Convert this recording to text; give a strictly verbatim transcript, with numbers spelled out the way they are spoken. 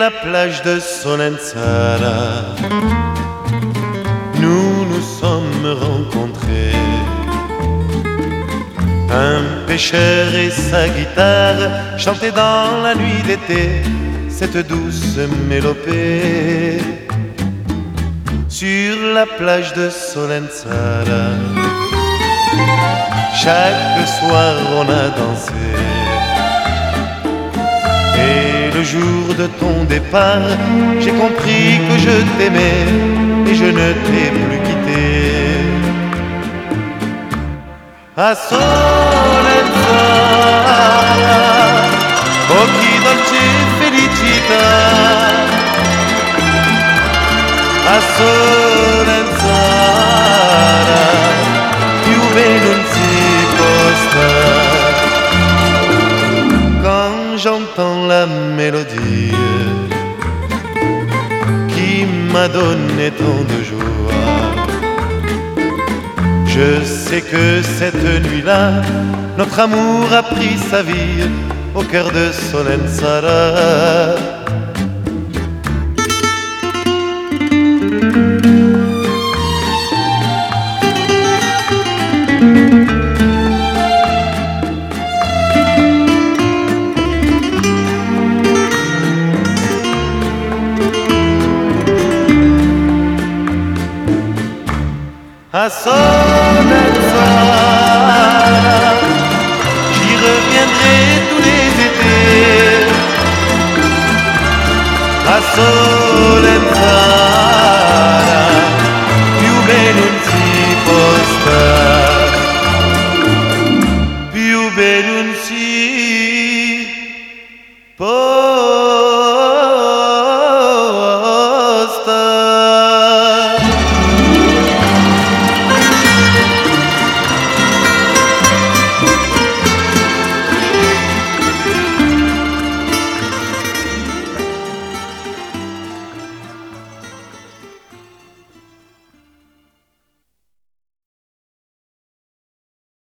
la plage de Solenzara, nous nous sommes rencontrés. Un pêcheur et sa guitare chantaient dans la nuit d'été cette douce mélopée. Sur la plage de Solenzara, chaque soir on a dansé. Et le jour de ton départ, j'ai compris que je t'aimais et je ne t'ai plus quitté. A Solenzara, oh che dolce felicità. A Solenzara, più bene non si può stare. Quand j'entends la mélodie qui m'a donné tant de joie, je sais que cette nuit-là, notre amour a pris sa vie au cœur de Solenzara. À Solenzara, j'y reviendrai tous les étés. À Solenzara,